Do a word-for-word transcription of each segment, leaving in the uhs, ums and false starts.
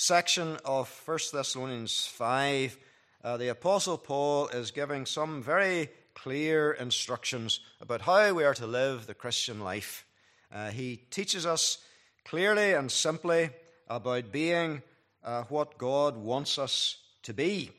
section of First Thessalonians five, uh, the Apostle Paul is giving some very clear instructions about how we are to live the Christian life. Uh, he teaches us clearly and simply about being uh, what God wants us to be.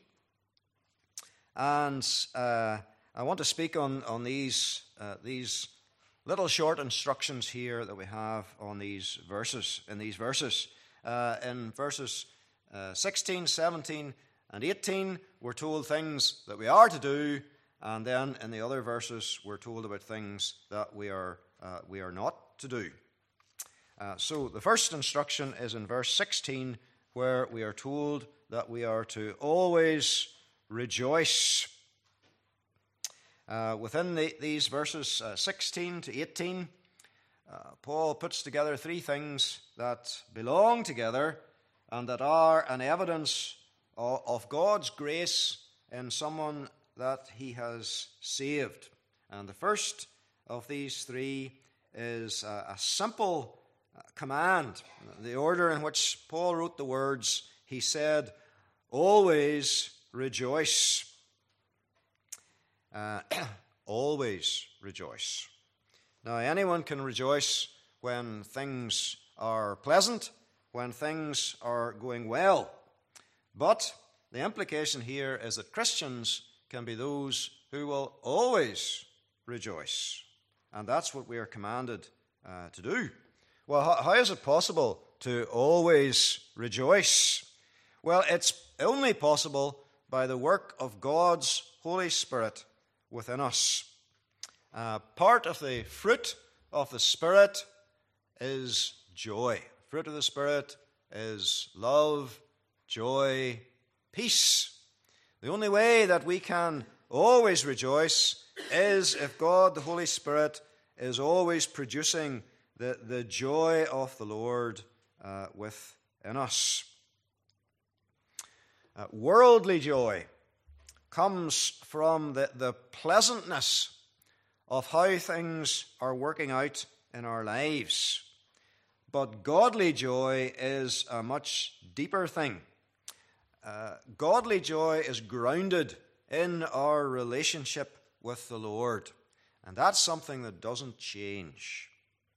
And uh, I want to speak on, on these, uh, these little short instructions here that we have on these verses, in these verses. Uh, in verses uh, sixteen, seventeen, and eighteen, we're told things that we are to do, and then in the other verses, we're told about things that we are uh, we are not to do. Uh, so the first instruction is in verse sixteen, where we are told that we are to always rejoice. Uh, within the, these verses uh, sixteen to eighteen, uh, Paul puts together three things that belong together and that are an evidence of, of God's grace in someone that he has saved. And the first of these three is a, a simple command. The order in which Paul wrote the words, he said, always rejoice. Uh, always rejoice. Now, anyone can rejoice when things are pleasant, when things are going well. But the implication here is that Christians can be those who will always rejoice. And that's what we are commanded uh, to do. Well, how, how is it possible to always rejoice? Well, it's only possible by the work of God's Holy Spirit within us. Uh, part of the fruit of the Spirit is joy. Fruit of the Spirit is love, joy, peace. The only way that we can always rejoice is if God, the Holy Spirit, is always producing the, the joy of the Lord uh, within us. Uh, worldly joy comes from the, the pleasantness of how things are working out in our lives. But godly joy is a much deeper thing. Uh, godly joy is grounded in our relationship with the Lord. And that's something that doesn't change.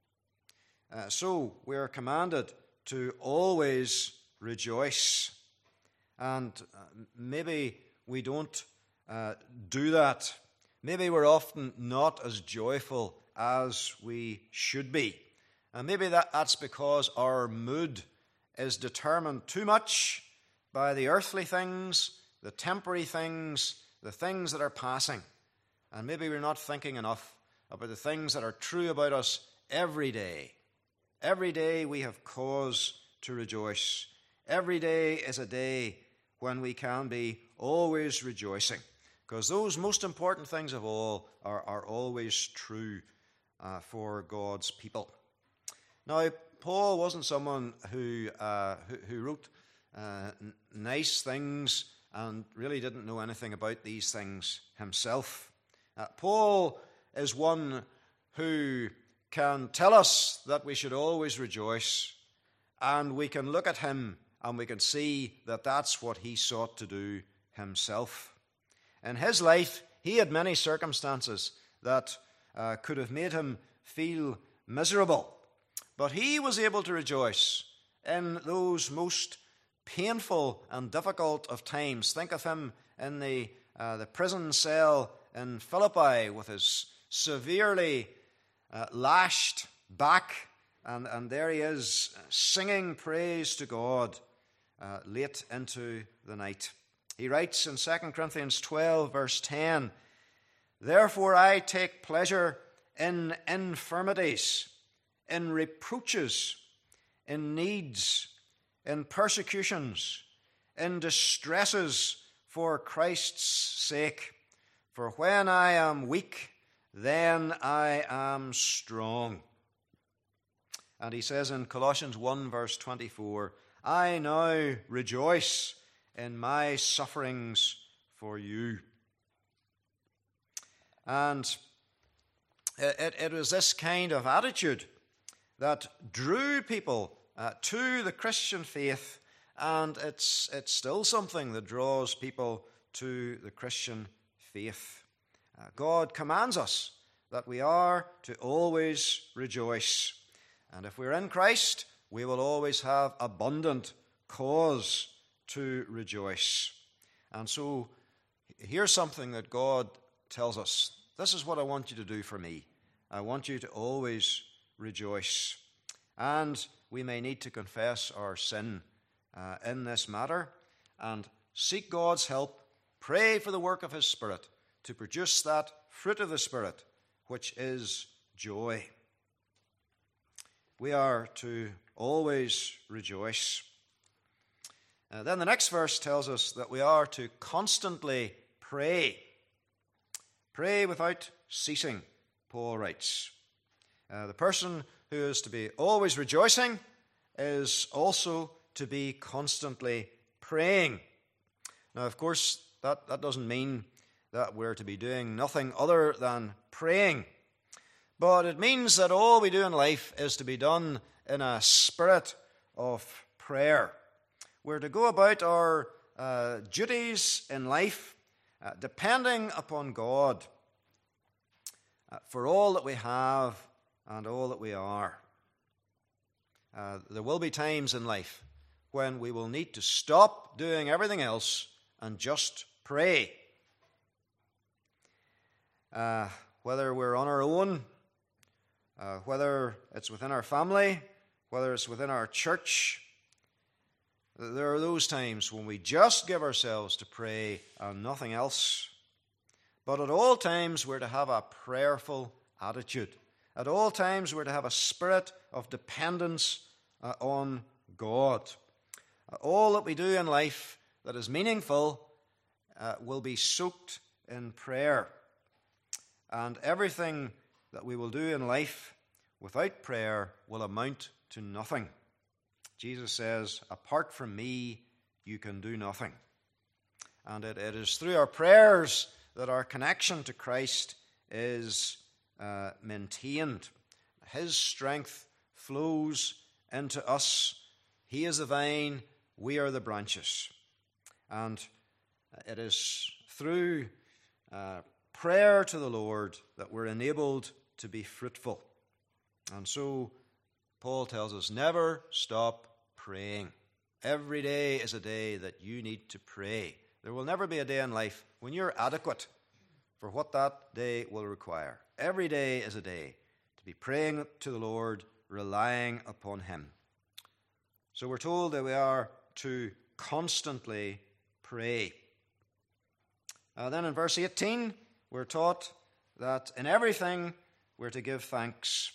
Uh, so we are commanded to always rejoice. And uh, maybe we don't uh, do that. Maybe we're often not as joyful as we should be. And maybe that, that's because our mood is determined too much by the earthly things, the temporary things, the things that are passing. And maybe we're not thinking enough about the things that are true about us every day. Every day we have cause to rejoice. Every day is a day when we can be always rejoicing. Because those most important things of all are, are always true uh, for God's people. Now, Paul wasn't someone who, uh, who, who wrote uh, n- nice things and really didn't know anything about these things himself. Uh, Paul is one who can tell us that we should always rejoice, and we can look at him and we can see that that's what he sought to do himself. In his life, he had many circumstances that uh, could have made him feel miserable. But he was able to rejoice in those most painful and difficult of times. Think of him in the, uh, the prison cell in Philippi with his severely uh, lashed back. And, and there he is singing praise to God uh, late into the night. He writes in Second Corinthians twelve, verse ten, "Therefore I take pleasure in infirmities, in reproaches, in needs, in persecutions, in distresses for Christ's sake. For when I am weak, then I am strong." And he says in Colossians one, verse twenty-four, "I now rejoice in my sufferings for you." And it, it was this kind of attitude that drew people uh, to the Christian faith and it's, it's still something that draws people to the Christian faith. Uh, God commands us that we are to always rejoice. And if we're in Christ, we will always have abundant cause to rejoice. And so here's something that God tells us. This is what I want you to do for me. I want you to always rejoice. And we may need to confess our sin uh, in this matter and seek God's help. Pray for the work of His Spirit to produce that fruit of the Spirit, which is joy. We are to always rejoice. Uh, then the next verse tells us that we are to constantly pray. Pray without ceasing, Paul writes. Uh, the person who is to be always rejoicing is also to be constantly praying. Now, of course, that, that doesn't mean that we're to be doing nothing other than praying. But it means that all we do in life is to be done in a spirit of prayer. We're to go about our uh, duties in life uh, depending upon God uh, for all that we have and all that we are. Uh, there will be times in life when we will need to stop doing everything else and just pray. Uh, whether we're on our own, uh, whether it's within our family, whether it's within our church, there are those times when we just give ourselves to pray and nothing else. But at all times we're to have a prayerful attitude. At all times we're to have a spirit of dependence uh, on God. Uh, all that we do in life that is meaningful uh, will be soaked in prayer. And everything that we will do in life without prayer will amount to nothing. Jesus says, apart from me, you can do nothing. And it, it is through our prayers that our connection to Christ is uh, maintained. His strength flows into us. He is the vine, we are the branches. And it is through uh, prayer to the Lord that we're enabled to be fruitful. And so Paul tells us, never stop praying. Every day is a day that you need to pray. There will never be a day in life when you're adequate for what that day will require. Every day is a day to be praying to the Lord, relying upon Him. So we're told that we are to constantly pray. Uh, then in verse eighteen, we're taught that in everything we're to give thanks.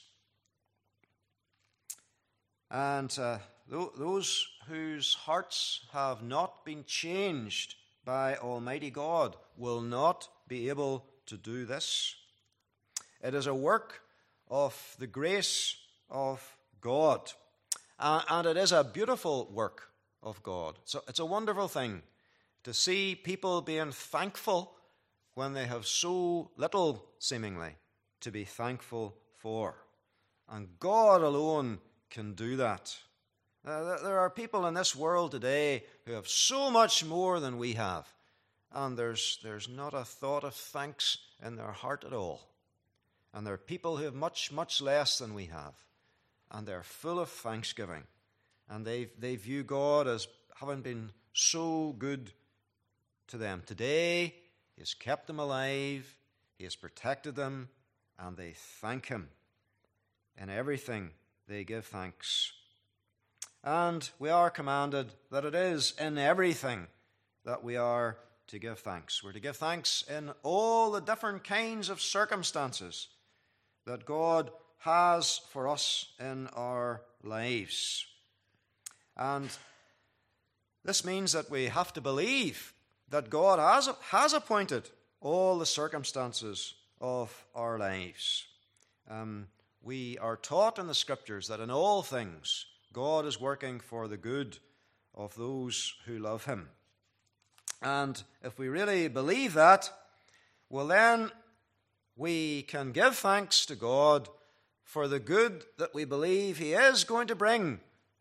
And uh, th- those whose hearts have not been changed by Almighty God will not be able to do this. It is a work of the grace of God. Uh, and it is a beautiful work of God. So it's a wonderful thing to see people being thankful when they have so little, seemingly, to be thankful for. And God alone can do that. Uh, there are people in this world today who have so much more than we have, and there's, there's not a thought of thanks in their heart at all. And there are people who have much, much less than we have, and they're full of thanksgiving. And they they view God as having been so good to them. Today, He has kept them alive, He has protected them, and they thank Him. In everything, they give thanks. And we are commanded that it is in everything that we are to give thanks. We're to give thanks in all the different kinds of circumstances that God has for us in our lives. And this means that we have to believe that God has, has appointed all the circumstances of our lives. Um, we are taught in the Scriptures that in all things God is working for the good of those who love Him. And if we really believe that, well then we can give thanks to God for the good that we believe He is going to bring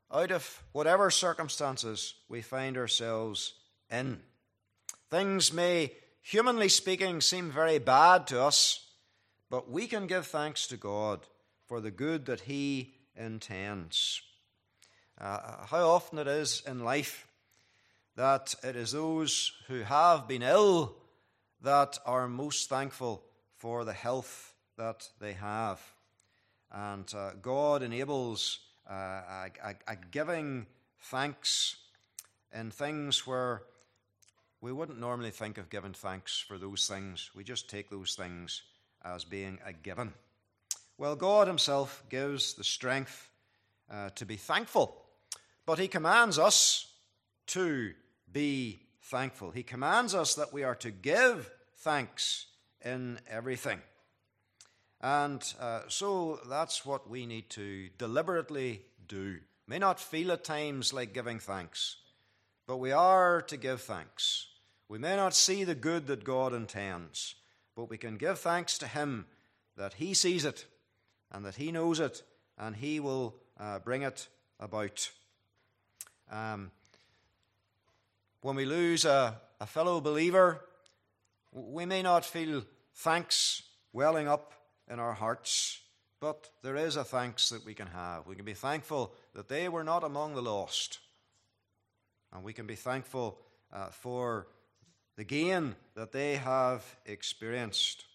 out of whatever circumstances we find ourselves in. Things may, humanly speaking, seem very bad to us, but we can give thanks to God for the good that He intends. Uh, how often it is in life that it is those who have been ill that are most thankful for the health that they have. And uh, God enables uh, a, a, a giving thanks in things where we wouldn't normally think of giving thanks for those things. We just take those things as being a given. Well, God Himself gives the strength uh, to be thankful, but He commands us to be thankful. He commands us that we are to give thanks in everything. And uh, so that's what we need to deliberately do. May not feel at times like giving thanks, but we are to give thanks. We may not see the good that God intends, but we can give thanks to Him that He sees it and that He knows it and He will uh, bring it about. Um, when we lose a, a fellow believer, we may not feel thanks welling up in our hearts, but there is a thanks that we can have. We can be thankful that they were not among the lost, and we can be thankful uh, for the gain that they have experienced.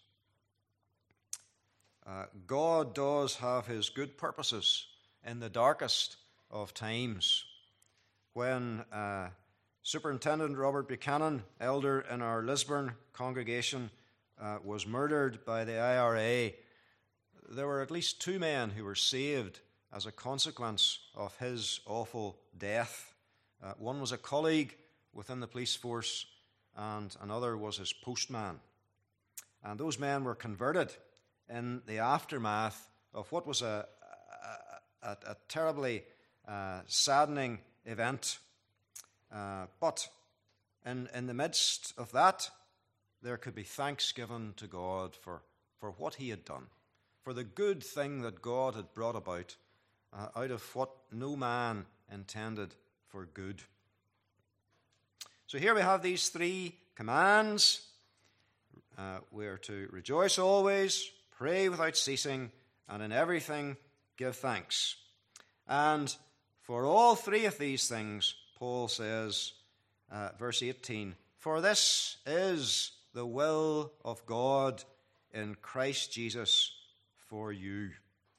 Uh, God does have His good purposes in the darkest of times. When uh, Superintendent Robert Buchanan, elder in our Lisburn congregation, uh, was murdered by the I R A, there were at least two men who were saved as a consequence of his awful death. Uh, one was a colleague within the police force, and another was his postman. And those men were converted in the aftermath of what was a, a, a, a terribly uh, saddening event. Uh, but in, in the midst of that, there could be thanks given to God for, for what He had done, for the good thing that God had brought about uh, out of what no man intended for good. So here we have these three commands. Uh, we are to rejoice always, pray without ceasing, and in everything give thanks. And for all three of these things, Paul says, uh, verse eighteen, for this is the will of God in Christ Jesus for you.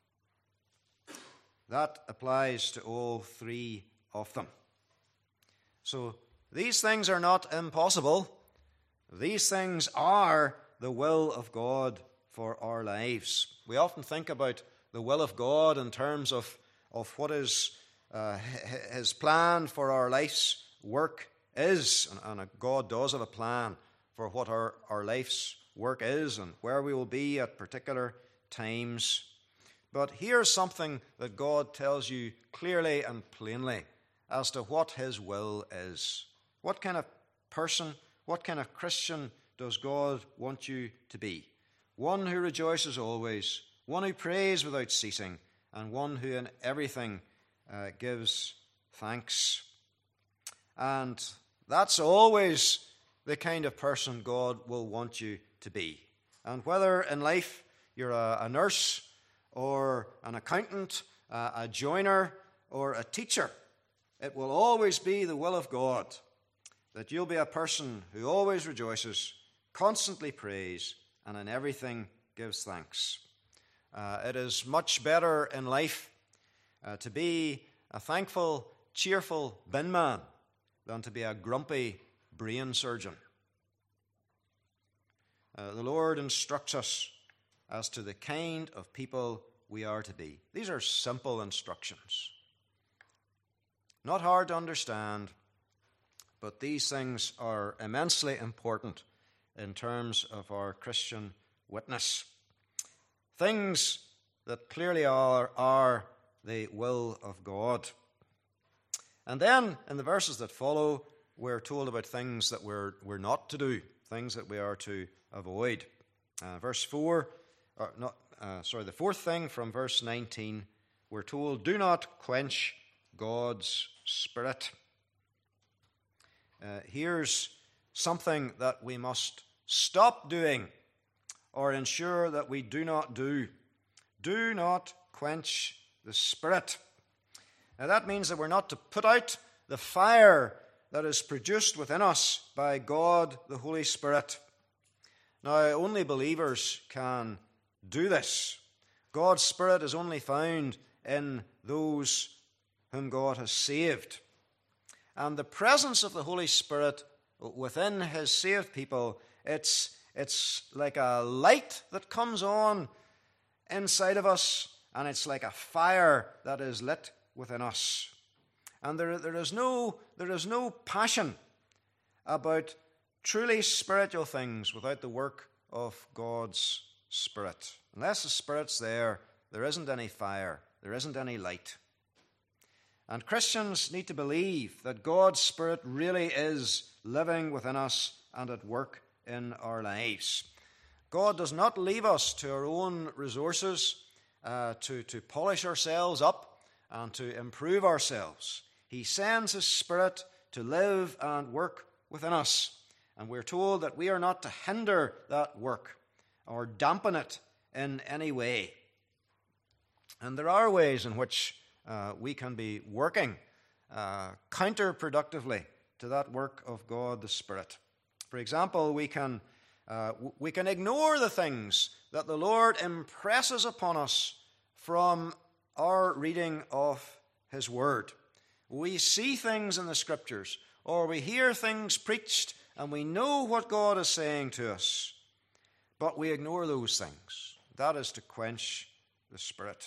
That applies to all three of them. So these things are not impossible. These things are the will of God for our lives. We often think about the will of God in terms of, of what is uh, His plan for our life's work is. And, and God does have a plan for what our, our life's work is and where we will be at particular times. But here's something that God tells you clearly and plainly as to what His will is. What kind of person, what kind of Christian does God want you to be? One who rejoices always, one who prays without ceasing, and one who in everything uh, gives thanks. And that's always the kind of person God will want you to be. And whether in life you're a, a nurse or an accountant, uh, a joiner or a teacher, it will always be the will of God that you'll be a person who always rejoices, constantly prays, and in everything gives thanks. Uh, it is much better in life uh, to be a thankful, cheerful bin man than to be a grumpy brain surgeon. Uh, the Lord instructs us as to the kind of people we are to be. These are simple instructions. Not hard to understand, but these things are immensely important in terms of our Christian witness. Things that clearly are, are the will of God. And then, in the verses that follow, we're told about things that we're, we're not to do, things that we are to avoid. Uh, verse four, or not, uh, sorry, the fourth thing from verse nineteen, we're told, do not quench God's Spirit. Uh, here's something that we must stop doing or ensure that we do not do. Do not quench the Spirit. Now that means that we're not to put out the fire that is produced within us by God the Holy Spirit. Now, only believers can do this. God's Spirit is only found in those whom God has saved. And the presence of the Holy Spirit within his saved people, it's, it's like a light that comes on inside of us, and it's like a fire that is lit within us. And there, there is no, there is no passion about truly spiritual things without the work of God's Spirit. Unless the Spirit's there, there isn't any fire, there isn't any light. And Christians need to believe that God's Spirit really is living within us and at work in our lives. God does not leave us to our own resources uh, to, to polish ourselves up and to improve ourselves. He sends his Spirit to live and work within us. And we're told that we are not to hinder that work or dampen it in any way. And there are ways in which uh, we can be working uh, counterproductively to that work of God the Spirit. For example, we can, uh, we can ignore the things that the Lord impresses upon us from our reading of his Word. We see things in the Scriptures, or we hear things preached, and we know what God is saying to us, but we ignore those things. That is to quench the Spirit.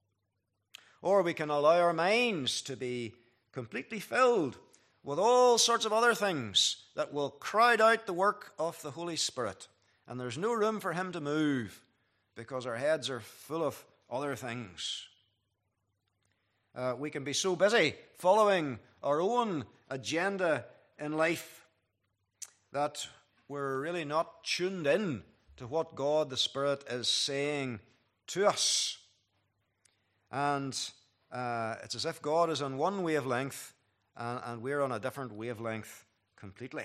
Or we can allow our minds to be completely filled with all sorts of other things that will crowd out the work of the Holy Spirit, and there's no room for him to move because our heads are full of other things. Uh, we can be so busy following our own agenda in life that we're really not tuned in to what God the Spirit is saying to us. And uh, it's as if God is on one wavelength and, and we're on a different wavelength completely.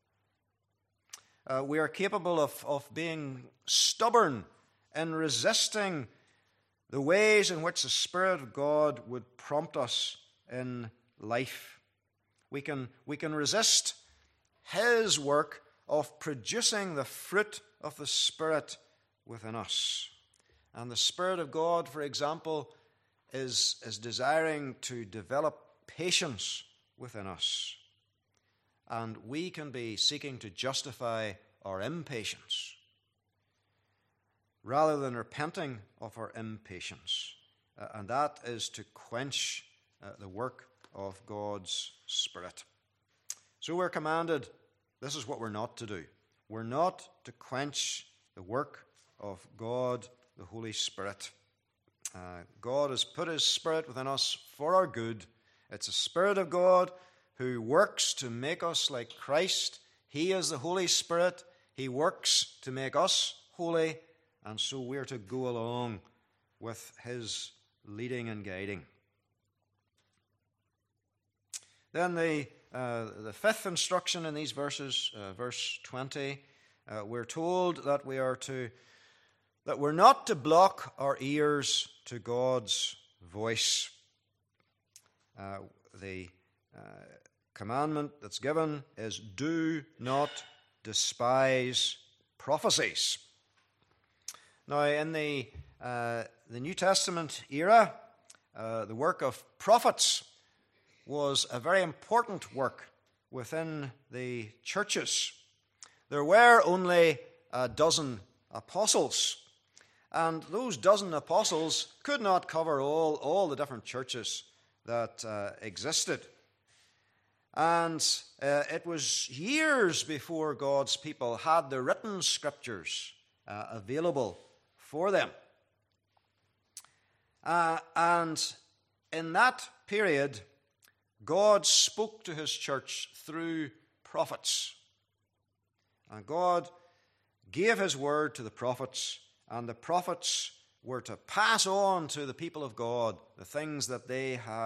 Uh, we are capable of, of being stubborn in resisting the ways in which the Spirit of God would prompt us in life. We can, we can resist his work of producing the fruit of the Spirit within us. And the Spirit of God, for example, is, is desiring to develop patience within us. And we can be seeking to justify our impatience rather than repenting of our impatience. Uh, and that is to quench uh, the work of God's Spirit. So we're commanded, this is what we're not to do. We're not to quench the work of God, the Holy Spirit. Uh, God has put his Spirit within us for our good. It's the Spirit of God who works to make us like Christ. He is the Holy Spirit. He works to make us holy. And so we're to go along with his leading and guiding. Then the, uh, the fifth instruction in these verses, uh, verse twenty, uh, we're told that we are to, that we're not to block our ears to God's voice. Uh, the uh, commandment that's given is, do not despise prophecies. Now, in the, uh, the New Testament era, uh, the work of prophets was a very important work within the churches. There were only a dozen apostles, and those dozen apostles could not cover all, all the different churches that uh, existed. And uh, it was years before God's people had the written scriptures uh, available for them. Uh, and in that period, God spoke to his church through prophets. And God gave his word to the prophets, and the prophets were to pass on to the people of God the things that they had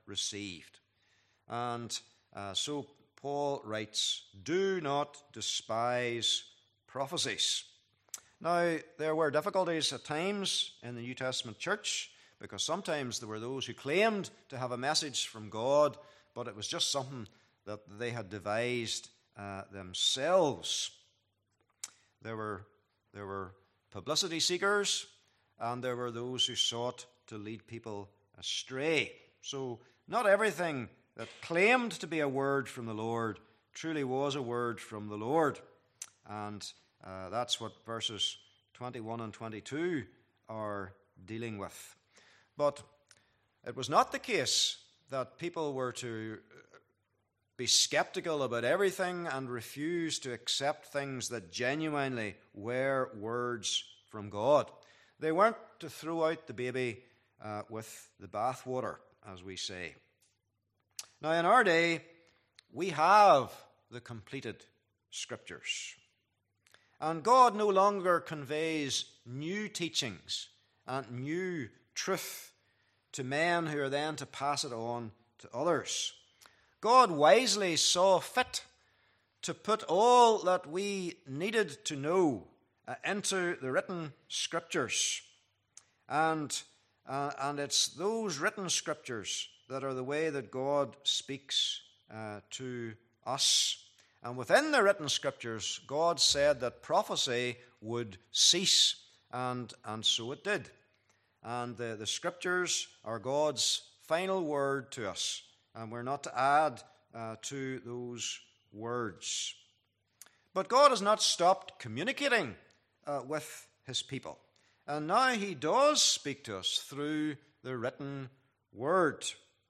received. And uh, so Paul writes, do not despise prophecies. Now, there were difficulties at times in the New Testament church, because sometimes there were those who claimed to have a message from God, but it was just something that they had devised uh, themselves. There were, there were publicity seekers, and there were those who sought to lead people astray. So not everything that claimed to be a word from the Lord truly was a word from the Lord. And uh, that's what verses twenty-one and twenty-two are dealing with. But it was not the case that people were to be skeptical about everything and refuse to accept things that genuinely were words from God. They weren't to throw out the baby uh, with the bathwater, as we say. Now, in our day, we have the completed Scriptures. And God no longer conveys new teachings and new truth to men who are then to pass it on to others. God wisely saw fit to put all that we needed to know uh, into the written Scriptures. And, uh, and it's those written Scriptures that are the way that God speaks uh, to us. And within the written Scriptures, God said that prophecy would cease, and, and so it did. And the, the Scriptures are God's final word to us, and we're not to add uh, to those words. But God has not stopped communicating uh, with his people, and now he does speak to us through the written word.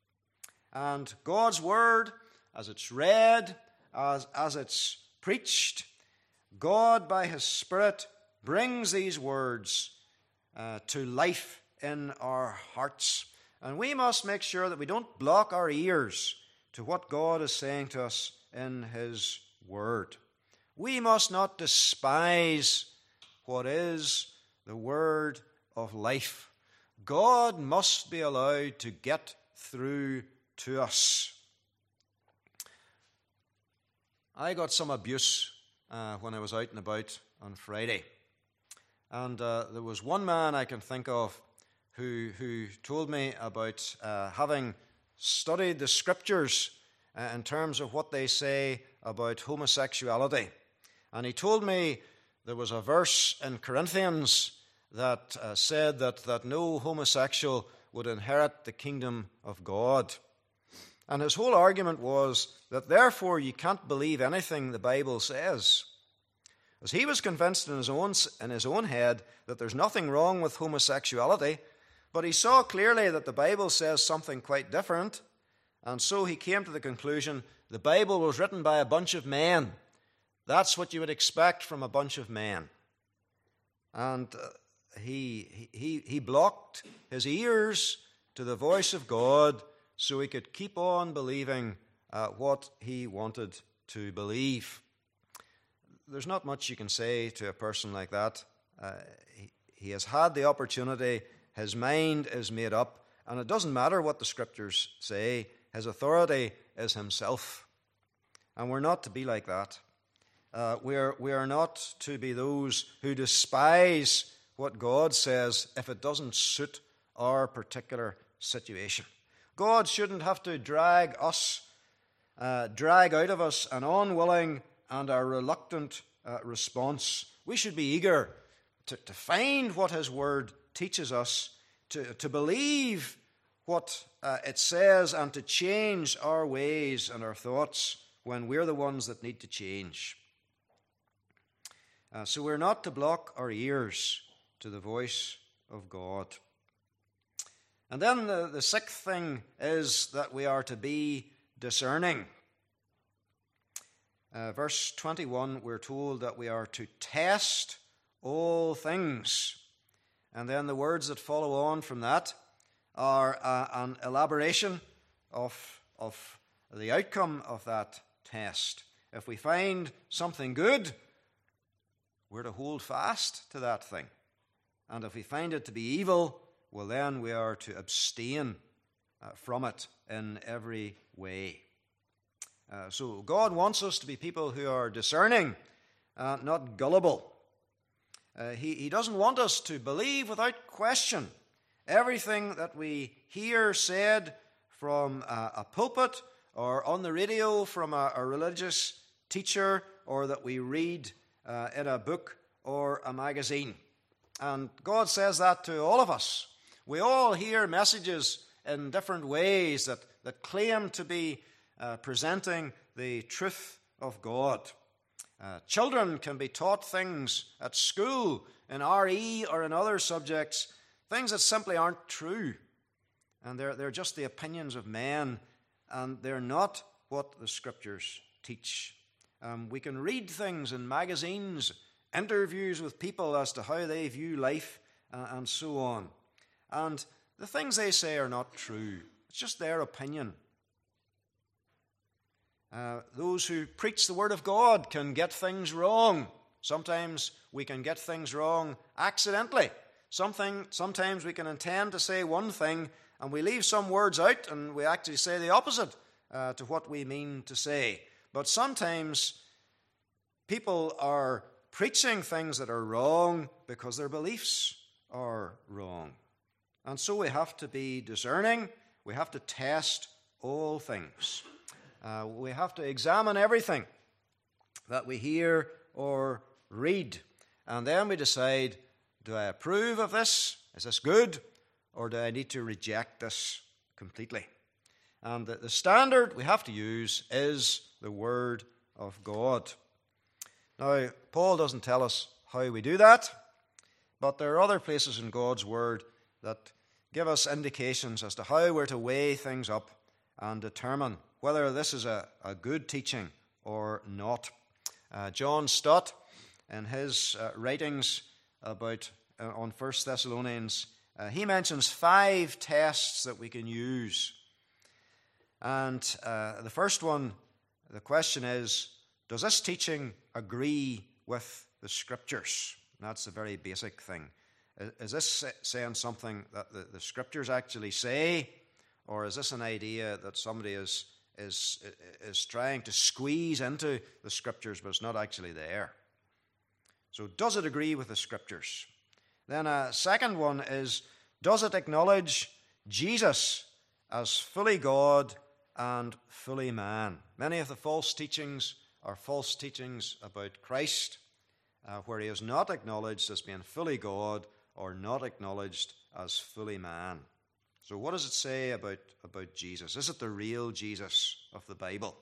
And God's word, as it's read, as, as it's preached, God by his Spirit brings these words uh, to life in our hearts. And we must make sure that we don't block our ears to what God is saying to us in his word. We must not despise what is the word of life. God must be allowed to get through to us. I got some abuse uh, when I was out and about on Friday. And uh, there was one man I can think of who, who told me about uh, having studied the Scriptures uh, in terms of what they say about homosexuality. And he told me there was a verse in Corinthians that uh, said that, that no homosexual would inherit the kingdom of God. And his whole argument was that therefore you can't believe anything the Bible says. As he was convinced in his own, in his own head that there's nothing wrong with homosexuality, but he saw clearly that the Bible says something quite different, and so he came to the conclusion the Bible was written by a bunch of men. That's what you would expect from a bunch of men. And uh, he, he, he blocked his ears to the voice of God so he could keep on believing uh, what he wanted to believe. There's not much you can say to a person like that. Uh, he, he has had the opportunity. His mind is made up. And it doesn't matter what the Scriptures say. His authority is himself. And we're not to be like that. Uh, we are, we are not to be those who despise what God says if it doesn't suit our particular situation. God shouldn't have to drag us, uh, drag out of us an unwilling and a reluctant uh, response. We should be eager to, to find what his word teaches us, to, to believe what uh, it says, and to change our ways and our thoughts when we're the ones that need to change. Uh, so we're not to block our ears to the voice of God. And then the, the sixth thing is that we are to be discerning. Uh, verse twenty-one, we're told that we are to test all things. And then the words that follow on from that are uh, an elaboration of, of the outcome of that test. If we find something good, we're to hold fast to that thing. And if we find it to be evil, well, then we are to abstain uh, from it in every way. Uh, so God wants us to be people who are discerning, uh, not gullible. Uh, he, he doesn't want us to believe without question everything that we hear said from a, a pulpit or on the radio from a, a religious teacher, or that we read uh, in a book or a magazine. And God says that to all of us. We all hear messages in different ways that, that claim to be uh, presenting the truth of God. Uh, children can be taught things at school in R E or in other subjects, things that simply aren't true. And they're, they're just the opinions of men, and they're not what the Scriptures teach. Um, we can read things in magazines, interviews with people as to how they view life, uh, and so on. And the things they say are not true. It's just their opinion. Uh, those who preach the Word of God can get things wrong. Sometimes we can get things wrong accidentally. Something, sometimes we can intend to say one thing, and we leave some words out, and we actually say the opposite uh, to what we mean to say. But sometimes people are preaching things that are wrong because their beliefs are wrong. And so we have to be discerning. We have to test all things. Uh, we have to examine everything that we hear or read. And then we decide, do I approve of this? Is this good? Or do I need to reject this completely? And the, the standard we have to use is the Word of God. Now, Paul doesn't tell us how we do that, but there are other places in God's Word that give us indications as to how we're to weigh things up and determine whether this is a, a good teaching or not. Uh, John Stott, in his uh, writings about uh, on First Thessalonians, uh, he mentions five tests that we can use. And uh, the first one, the question is, does this teaching agree with the Scriptures? And that's a very basic thing. Is, is this saying something that the, the Scriptures actually say, or is this an idea that somebody is is is trying to squeeze into the Scriptures, but it's not actually there? So does it agree with the Scriptures? Then a second one is, does it acknowledge Jesus as fully God and fully man? Many of the false teachings are false teachings about Christ, uh, where he is not acknowledged as being fully God or not acknowledged as fully man. So what does it say about, about Jesus? Is it the real Jesus of the Bible?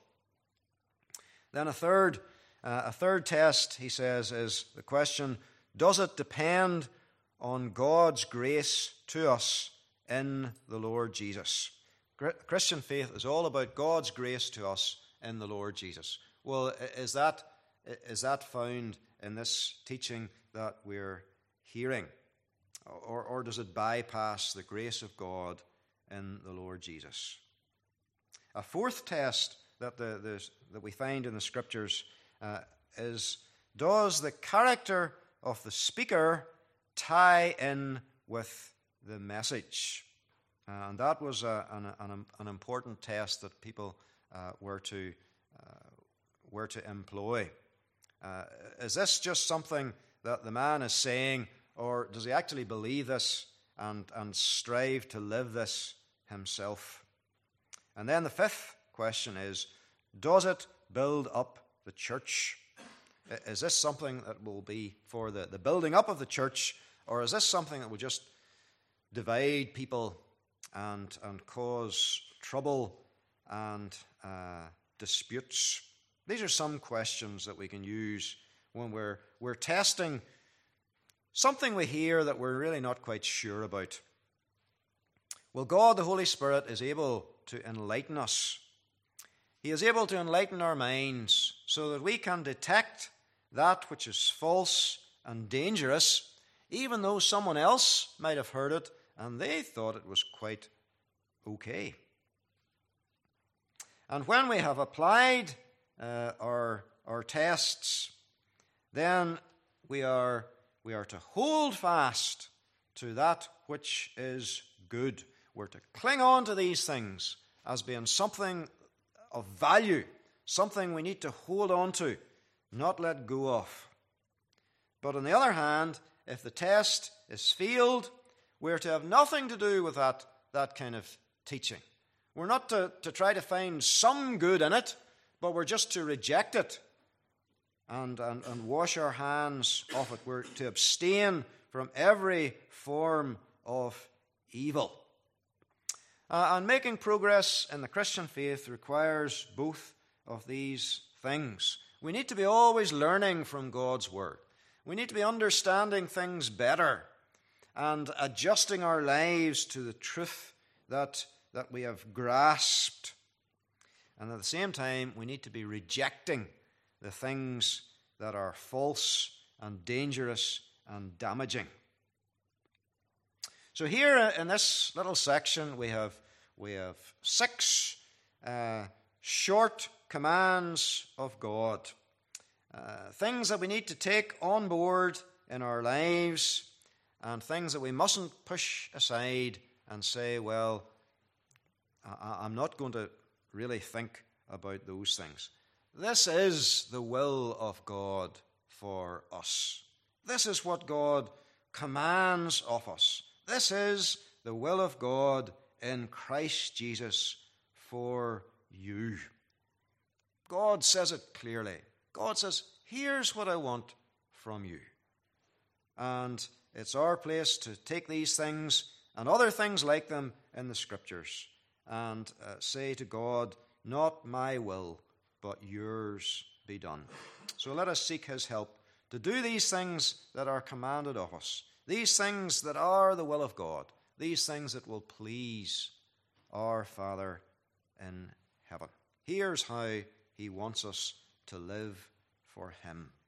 Then a third, uh, a third test, he says, is the question, does it depend on God's grace to us in the Lord Jesus? Christian faith is all about God's grace to us in the Lord Jesus. Well, is that, is that found in this teaching that we're hearing? Or, or does it bypass the grace of God in the Lord Jesus? A fourth test that, the, the, that we find in the Scriptures uh, is, does the character of the speaker tie in with the message? Uh, and that was a, an, an, an important test that people uh, were to uh, were to employ. Uh, is this just something that the man is saying, or does he actually believe this and, and strive to live this himself? And then the fifth question is, does it build up the church? Is this something that will be for the, the building up of the church, or is this something that will just divide people and, and cause trouble and uh, disputes? These are some questions that we can use when we're, we're testing something we hear that we're really not quite sure about. Well, God, the Holy Spirit, is able to enlighten us. He is able to enlighten our minds so that we can detect that which is false and dangerous, even though someone else might have heard it and they thought it was quite okay. And when we have applied uh, our, our tests, then we are, we are to hold fast to that which is good. we're to cling on to these things as being something of value, something we need to hold on to, not let go of. But on the other hand, if the test is failed, we're to have nothing to do with that, that kind of teaching. We're not to, to try to find some good in it, but we're just to reject it and, and, and wash our hands off it. We're to abstain from every form of evil. Uh, and making progress in the Christian faith requires both of these things. We need to be always learning from God's Word. We need to be understanding things better and adjusting our lives to the truth that, that we have grasped. And at the same time, we need to be rejecting the things that are false and dangerous and damaging. So here in this little section, we have, we have six uh, short commands of God. Uh, things that we need to take on board in our lives, and things that we mustn't push aside and say, well, I, I'm not going to really think about those things. This is the will of God for us. This is what God commands of us. This is the will of God in Christ Jesus for you. God says it clearly. God says, here's what I want from you. And it's our place to take these things and other things like them in the Scriptures and uh, say to God, not my will, but yours be done. So let us seek his help to do these things that are commanded of us, these things that are the will of God, these things that will please our Father in heaven. Here's how he wants us to live for him.